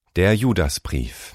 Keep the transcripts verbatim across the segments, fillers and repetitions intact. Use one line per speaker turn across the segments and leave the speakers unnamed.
Der Judasbrief.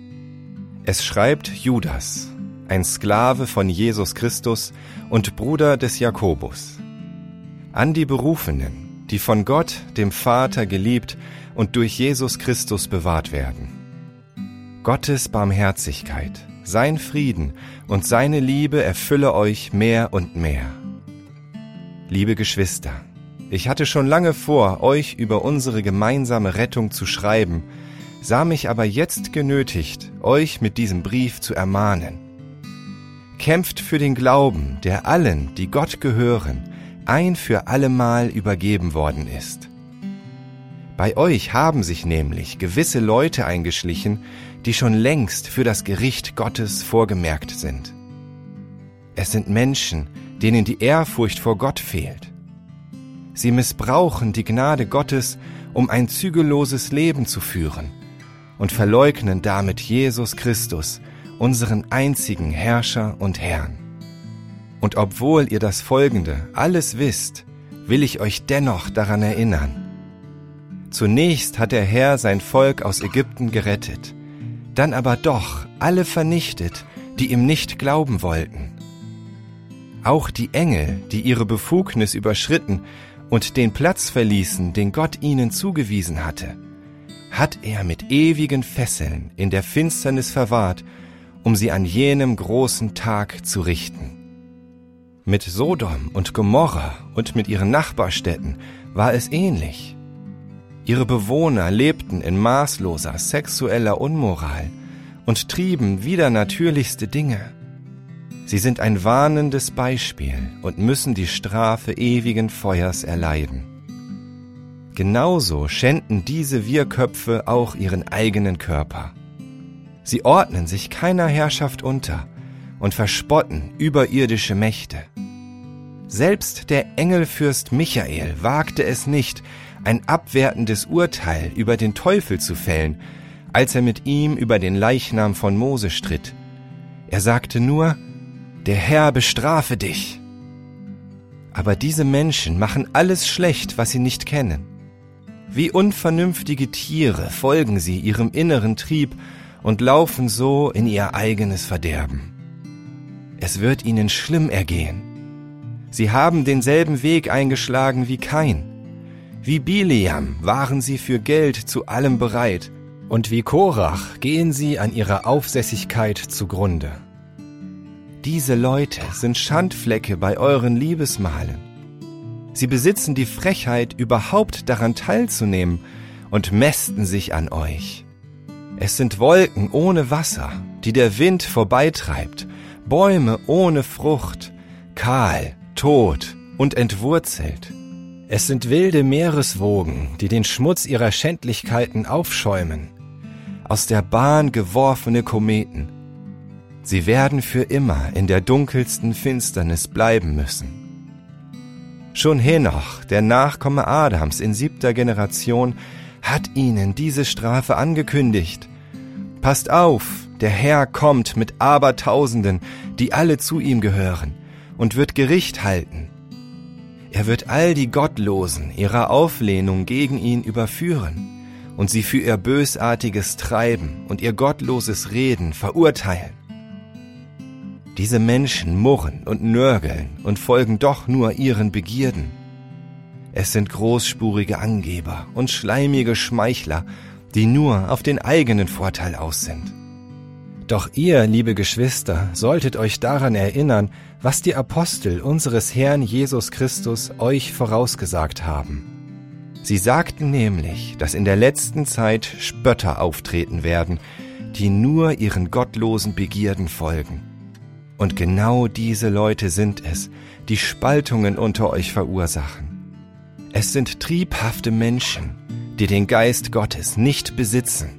Es schreibt Judas, ein Sklave von Jesus Christus und Bruder des Jakobus, an die Berufenen, die von Gott, dem Vater, geliebt und durch Jesus Christus bewahrt werden. Gottes Barmherzigkeit, sein Frieden und seine Liebe erfülle euch mehr und mehr. Liebe Geschwister, ich hatte schon lange vor, euch über unsere gemeinsame Rettung zu schreiben, sah mich aber jetzt genötigt, euch mit diesem Brief zu ermahnen. Kämpft für den Glauben, der allen, die Gott gehören, ein für allemal übergeben worden ist. Bei euch haben sich nämlich gewisse Leute eingeschlichen, die schon längst für das Gericht Gottes vorgemerkt sind. Es sind Menschen, denen die Ehrfurcht vor Gott fehlt. Sie missbrauchen die Gnade Gottes, um ein zügelloses Leben zu führen und verleugnen damit Jesus Christus, unseren einzigen Herrscher und Herrn. Und obwohl ihr das Folgende alles wisst, will ich euch dennoch daran erinnern. Zunächst hat der Herr sein Volk aus Ägypten gerettet, dann aber doch alle vernichtet, die ihm nicht glauben wollten. Auch die Engel, die ihre Befugnis überschritten und den Platz verließen, den Gott ihnen zugewiesen hatte, hat er mit ewigen Fesseln in der Finsternis verwahrt, um sie an jenem großen Tag zu richten. Mit Sodom und Gomorra und mit ihren Nachbarstädten war es ähnlich. Ihre Bewohner lebten in maßloser sexueller Unmoral und trieben widernatürlichste Dinge. Sie sind ein warnendes Beispiel und müssen die Strafe ewigen Feuers erleiden. Genauso schänden diese Wirrköpfe auch ihren eigenen Körper. Sie ordnen sich keiner Herrschaft unter und verspotten überirdische Mächte. Selbst der Engelfürst Michael wagte es nicht, ein abwertendes Urteil über den Teufel zu fällen, als er mit ihm über den Leichnam von Mose stritt. Er sagte nur: Der Herr bestrafe dich. Aber diese Menschen machen alles schlecht, was sie nicht kennen. Wie unvernünftige Tiere folgen sie ihrem inneren Trieb und laufen so in ihr eigenes Verderben. Es wird ihnen schlimm ergehen. Sie haben denselben Weg eingeschlagen wie Kain. Wie Bileam waren sie für Geld zu allem bereit, und wie Korach gehen sie an ihrer Aufsässigkeit zugrunde. Diese Leute sind Schandflecke bei euren Liebesmahlen. Sie besitzen die Frechheit, überhaupt daran teilzunehmen und mästen sich an euch. Es sind Wolken ohne Wasser, die der Wind vorbeitreibt, Bäume ohne Frucht, kahl, tot und entwurzelt. Es sind wilde Meereswogen, die den Schmutz ihrer Schändlichkeiten aufschäumen, aus der Bahn geworfene Kometen. Sie werden für immer in der dunkelsten Finsternis bleiben müssen. Schon Henoch, der Nachkomme Adams in siebter Generation, hat ihnen diese Strafe angekündigt. Passt auf, der Herr kommt mit Abertausenden, die alle zu ihm gehören, und wird Gericht halten. Er wird all die Gottlosen ihrer Auflehnung gegen ihn überführen und sie für ihr bösartiges Treiben und ihr gottloses Reden verurteilen. Diese Menschen murren und nörgeln und folgen doch nur ihren Begierden. Es sind großspurige Angeber und schleimige Schmeichler, die nur auf den eigenen Vorteil aus sind. Doch ihr, liebe Geschwister, solltet euch daran erinnern, was die Apostel unseres Herrn Jesus Christus euch vorausgesagt haben. Sie sagten nämlich, dass in der letzten Zeit Spötter auftreten werden, die nur ihren gottlosen Begierden folgen. Und genau diese Leute sind es, die Spaltungen unter euch verursachen. Es sind triebhafte Menschen, die den Geist Gottes nicht besitzen.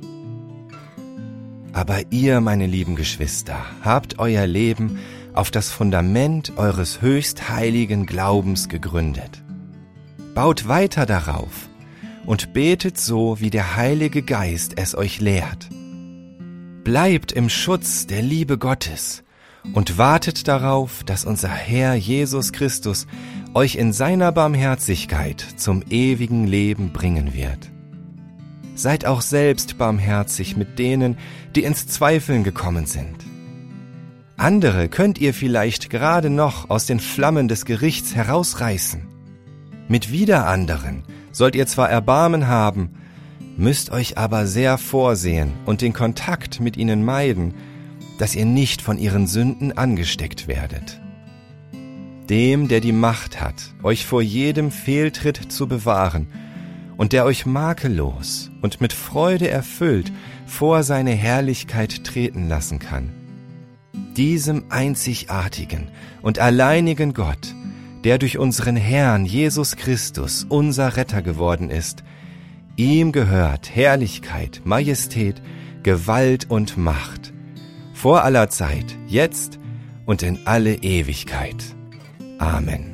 Aber ihr, meine lieben Geschwister, habt euer Leben auf das Fundament eures höchst heiligen Glaubens gegründet. Baut weiter darauf und betet so, wie der Heilige Geist es euch lehrt. Bleibt im Schutz der Liebe Gottes und wartet darauf, dass unser Herr Jesus Christus euch in seiner Barmherzigkeit zum ewigen Leben bringen wird. seid auch selbst barmherzig mit denen, die ins Zweifeln gekommen sind. Andere könnt ihr vielleicht gerade noch aus den Flammen des Gerichts herausreißen. Mit wieder anderen sollt ihr zwar Erbarmen haben, müsst euch aber sehr vorsehen und den Kontakt mit ihnen meiden, dass ihr nicht von ihren Sünden angesteckt werdet. Dem, der die Macht hat, euch vor jedem Fehltritt zu bewahren und der euch makellos und mit Freude erfüllt vor seine Herrlichkeit treten lassen kann, diesem einzigartigen und alleinigen Gott, der durch unseren Herrn Jesus Christus unser Retter geworden ist, ihm gehört Herrlichkeit, Majestät, Gewalt und Macht, vor aller Zeit, jetzt und in alle Ewigkeit. Amen.